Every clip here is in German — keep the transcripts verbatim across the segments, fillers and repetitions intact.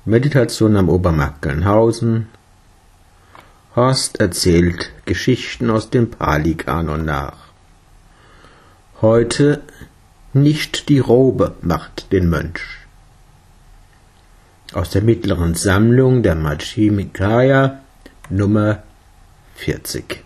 Meditation am Obermarkt Gelnhausen. Horst erzählt Geschichten aus dem Pali-Kanon nach. Heute nicht die Robe macht den Mönch. Aus der mittleren Sammlung der Majjhima Nikaya, Nummer vierzig.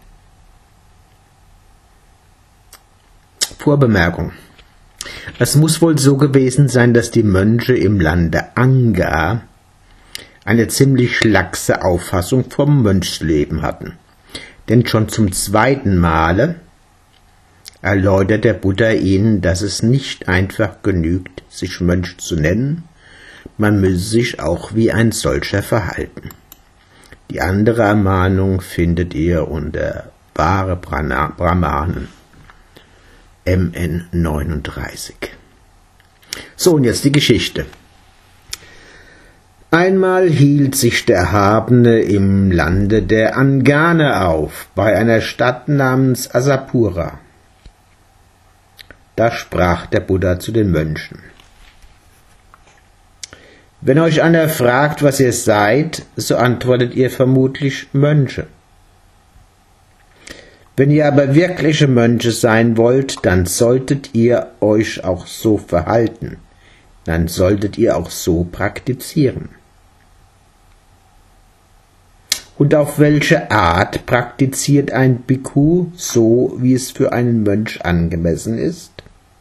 Vorbemerkung. Es muss wohl so gewesen sein, dass die Mönche im Lande Anga eine ziemlich laxe Auffassung vom Mönchsleben hatten. Denn schon zum zweiten Male erläutert der Buddha ihnen, dass es nicht einfach genügt, sich Mönch zu nennen, man müsse sich auch wie ein solcher verhalten. Die andere Ermahnung findet ihr unter Wahre Brahmanen, M N neununddreißig. So, und jetzt die Geschichte. Einmal hielt sich der Erhabene im Lande der Angane auf, bei einer Stadt namens Asapura. Da sprach der Buddha zu den Mönchen: Wenn euch einer fragt, was ihr seid, so antwortet ihr vermutlich Mönche. Wenn ihr aber wirkliche Mönche sein wollt, dann solltet ihr euch auch so verhalten, dann solltet ihr auch so praktizieren. Und auf welche Art praktiziert ein Bhikkhu so, wie es für einen Mönch angemessen ist?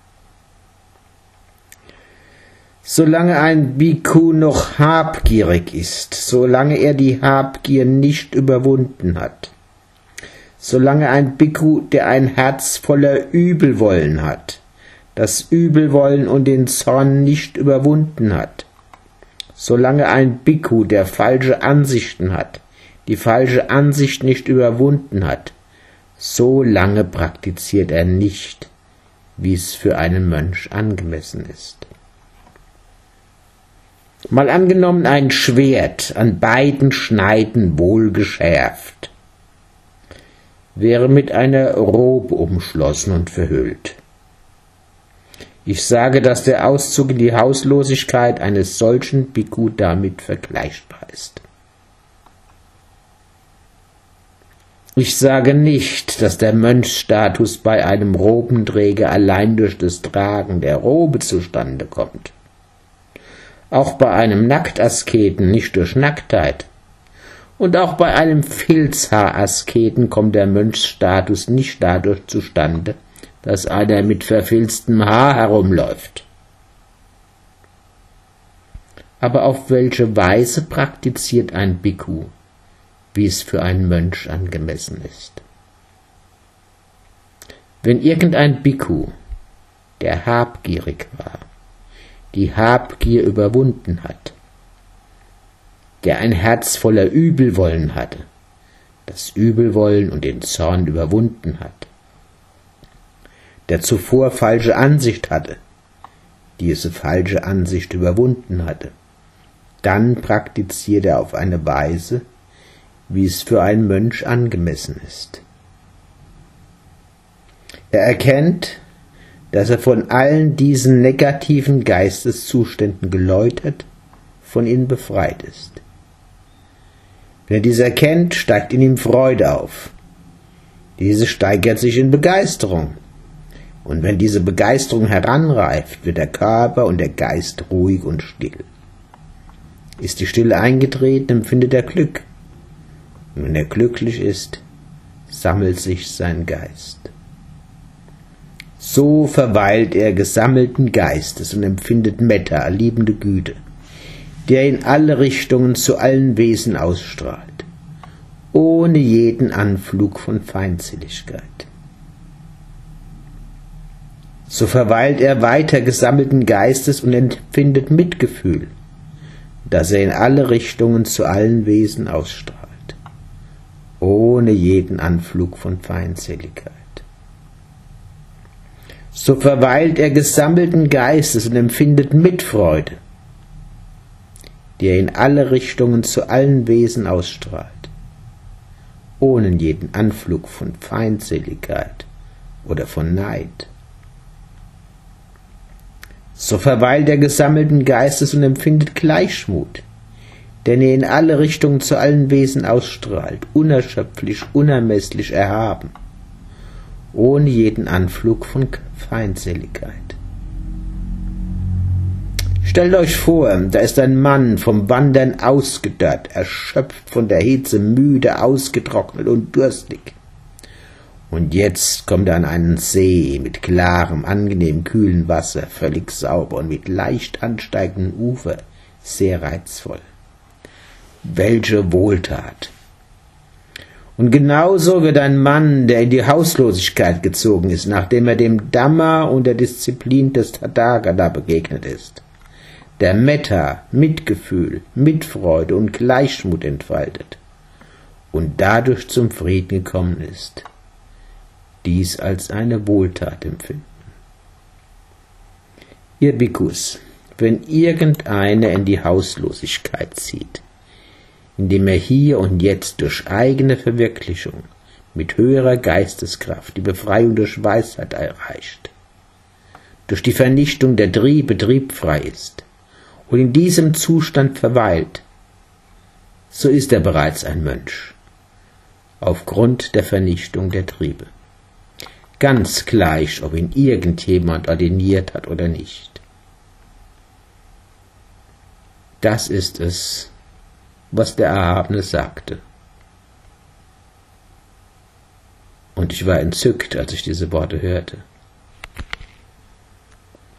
Solange ein Bhikkhu noch habgierig ist, solange er die Habgier nicht überwunden hat, solange ein Bhikkhu, der ein Herz voller Übelwollen hat, das Übelwollen und den Zorn nicht überwunden hat, solange ein Bhikkhu, der falsche Ansichten hat, die falsche Ansicht nicht überwunden hat, so lange praktiziert er nicht, wie es für einen Mönch angemessen ist. Mal angenommen, ein Schwert, an beiden Schneiden wohlgeschärft, wäre mit einer Robe umschlossen und verhüllt. Ich sage, dass der Auszug in die Hauslosigkeit eines solchen Bhikkhu damit vergleichbar ist. Ich sage nicht, dass der Mönchsstatus bei einem Robenträger allein durch das Tragen der Robe zustande kommt. Auch bei einem Nacktasketen nicht durch Nacktheit. Und auch bei einem Filzhaarasketen kommt der Mönchsstatus nicht dadurch zustande, dass einer mit verfilztem Haar herumläuft. Aber auf welche Weise praktiziert ein Bhikkhu, wie es für einen Mönch angemessen ist? Wenn irgendein Bhikkhu, der habgierig war, die Habgier überwunden hat, der ein Herz voller Übelwollen hatte, das Übelwollen und den Zorn überwunden hat, der zuvor falsche Ansicht hatte, diese falsche Ansicht überwunden hatte, dann praktiziert er auf eine Weise, wie es für einen Mönch angemessen ist. Er erkennt, dass er von allen diesen negativen Geisteszuständen geläutert, von ihnen befreit ist. Wenn er dies erkennt, steigt in ihm Freude auf. Diese steigert sich in Begeisterung. Und wenn diese Begeisterung heranreift, wird der Körper und der Geist ruhig und still. Ist die Stille eingetreten, empfindet er Glück. Und wenn er glücklich ist, sammelt sich sein Geist. So verweilt er gesammelten Geistes und empfindet Metta, liebende Güte, der in alle Richtungen zu allen Wesen ausstrahlt, ohne jeden Anflug von Feindseligkeit. So verweilt er weiter gesammelten Geistes und empfindet Mitgefühl, das er in alle Richtungen zu allen Wesen ausstrahlt, ohne jeden Anflug von Feindseligkeit. So verweilt er gesammelten Geistes und empfindet Mitfreude, die er in alle Richtungen zu allen Wesen ausstrahlt, ohne jeden Anflug von Feindseligkeit oder von Neid. So verweilt er gesammelten Geistes und empfindet Gleichmut, den er in alle Richtungen zu allen Wesen ausstrahlt, unerschöpflich, unermesslich erhaben, ohne jeden Anflug von Feindseligkeit. Stellt euch vor, da ist ein Mann vom Wandern ausgedörrt, erschöpft von der Hitze, müde, ausgetrocknet und durstig. Und jetzt kommt er an einen See mit klarem, angenehm kühlen Wasser, völlig sauber und mit leicht ansteigendem Ufer, sehr reizvoll. Welche Wohltat! Und genauso wird ein Mann, der in die Hauslosigkeit gezogen ist, nachdem er dem Dhamma und der Disziplin des Tathagata begegnet ist, der Metta, Mitgefühl, Mitfreude und Gleichmut entfaltet und dadurch zum Frieden gekommen ist, dies als eine Wohltat empfinden. Ihr Bhikkhus, wenn irgendeiner in die Hauslosigkeit zieht, indem er hier und jetzt durch eigene Verwirklichung mit höherer Geisteskraft die Befreiung durch Weisheit erreicht, durch die Vernichtung der Triebe triebfrei ist und in diesem Zustand verweilt, so ist er bereits ein Mönch, aufgrund der Vernichtung der Triebe. Ganz gleich, ob ihn irgendjemand ordiniert hat oder nicht. Das ist es, was der Erhabene sagte. Und ich war entzückt, als ich diese Worte hörte.